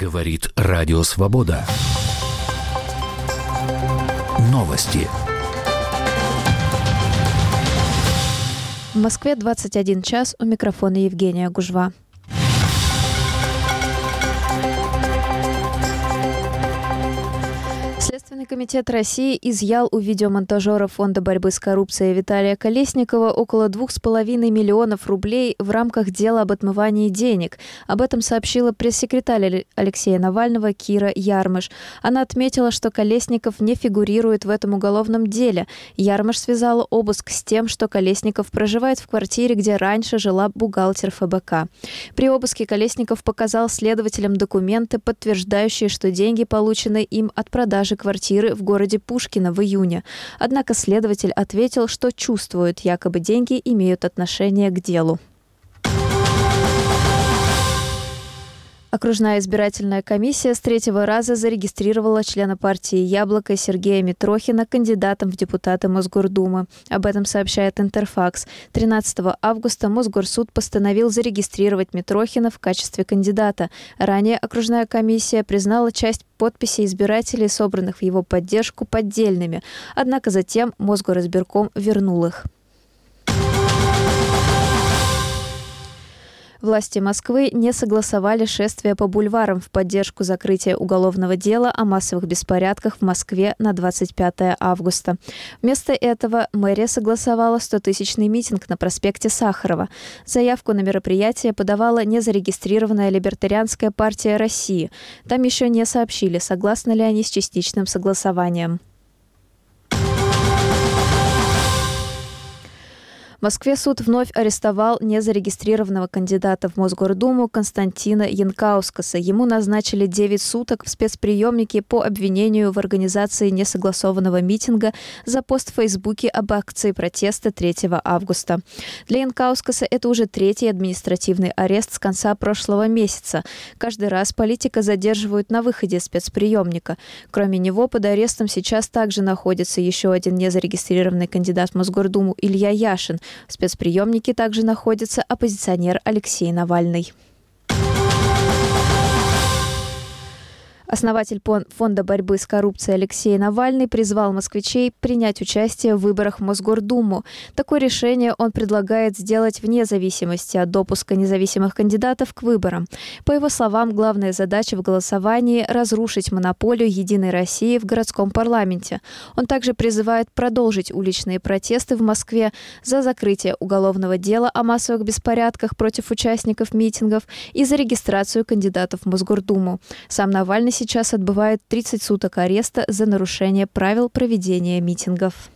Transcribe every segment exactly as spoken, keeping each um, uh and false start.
Говорит Радио Свобода. Новости. В Москве двадцать один час, у микрофона Евгения Гужва. Следственный комитет России изъял у видеомонтажера Фонда борьбы с коррупцией Виталия Колесникова около двух с половиной миллионов рублей в рамках дела об отмывании денег. Об этом сообщила пресс-секретарь Алексея Навального Кира Ярмыш. Она отметила, что Колесников не фигурирует в этом уголовном деле. Ярмыш связала обыск с тем, что Колесников проживает в квартире, где раньше жила бухгалтер эф бэ ка. При обыске Колесников показал следователям документы, подтверждающие, что деньги получены им от продажи квартиры в городе Пушкино в июне. Однако следователь ответил, что чувствует, якобы деньги имеют отношение к делу. Окружная избирательная комиссия с третьего раза зарегистрировала члена партии «Яблоко» Сергея Митрохина кандидатом в депутаты Мосгордумы. Об этом сообщает Интерфакс. тринадцатого августа Мосгорсуд постановил зарегистрировать Митрохина в качестве кандидата. Ранее окружная комиссия признала часть подписей избирателей, собранных в его поддержку, поддельными. Однако затем Мосгоризбирком вернул их. Власти Москвы не согласовали шествие по бульварам в поддержку закрытия уголовного дела о массовых беспорядках в Москве на двадцать пятого августа. Вместо этого мэрия согласовала стотысячный митинг на проспекте Сахарова. Заявку на мероприятие подавала незарегистрированная Либертарианская партия России. Там еще не сообщили, согласны ли они с частичным согласованием. В Москве суд вновь арестовал незарегистрированного кандидата в Мосгордуму Константина Янкаускаса. Ему назначили девять суток в спецприемнике по обвинению в организации несогласованного митинга за пост в Фейсбуке об акции протеста третьего августа. Для Янкаускаса это уже третий административный арест с конца прошлого месяца. Каждый раз политика задерживают на выходе спецприемника. Кроме него, под арестом сейчас также находится еще один незарегистрированный кандидат в Мосгордуму Илья Яшин. В спецприемнике также находится оппозиционер Алексей Навальный. Основатель Фонда борьбы с коррупцией Алексей Навальный призвал москвичей принять участие в выборах в Мосгордуму. Такое решение он предлагает сделать вне зависимости от допуска независимых кандидатов к выборам. По его словам, главная задача в голосовании – разрушить монополию «Единой России» в городском парламенте. Он также призывает продолжить уличные протесты в Москве за закрытие уголовного дела о массовых беспорядках против участников митингов и за регистрацию кандидатов в Мосгордуму. Сам Навальный сейчас отбывает тридцать суток ареста за нарушение правил проведения митингов.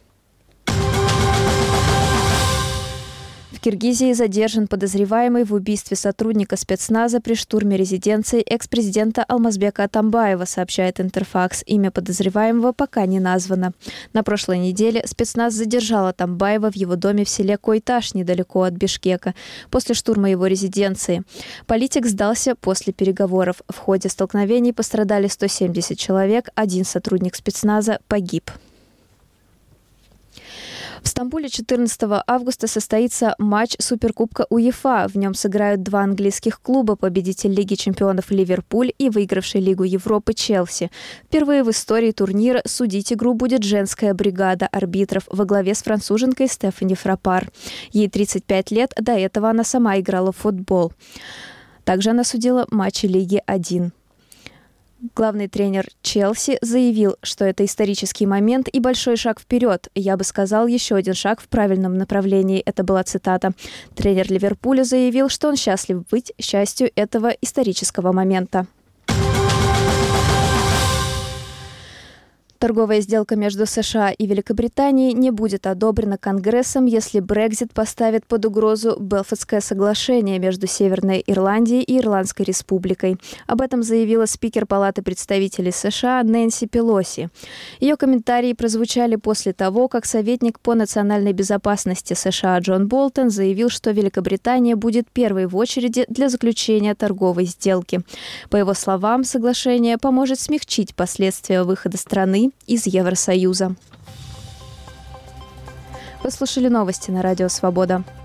В Киргизии задержан подозреваемый в убийстве сотрудника спецназа при штурме резиденции экс-президента Алмазбека Атамбаева, сообщает Интерфакс. Имя подозреваемого пока не названо. На прошлой неделе спецназ задержал Атамбаева в его доме в селе Койташ, недалеко от Бишкека, после штурма его резиденции. Политик сдался после переговоров. В ходе столкновений пострадали сто семьдесят человек, один сотрудник спецназа погиб. В Стамбуле четырнадцатого августа состоится матч Суперкубка УЕФА. В нем сыграют два английских клуба, победитель Лиги чемпионов Ливерпуль и выигравший Лигу Европы Челси. Впервые в истории турнира судить игру будет женская бригада арбитров во главе с француженкой Стефани Фраппар. Ей тридцать пять лет, до этого она сама играла в футбол. Также она судила матчи Лиги один. Главный тренер Челси заявил, что это исторический момент и большой шаг вперед. Я бы сказал, еще один шаг в правильном направлении. Это была цитата. Тренер Ливерпуля заявил, что он счастлив быть частью этого исторического момента. Торговая сделка между США и Великобританией не будет одобрена Конгрессом, если Брексит поставит под угрозу Белфастское соглашение между Северной Ирландией и Ирландской республикой. Об этом заявила спикер Палаты представителей США Нэнси Пелоси. Ее комментарии прозвучали после того, как советник по национальной безопасности США Джон Болтон заявил, что Великобритания будет первой в очереди для заключения торговой сделки. По его словам, соглашение поможет смягчить последствия выхода страны из Евросоюза. Вы слушали новости на Радио Свобода.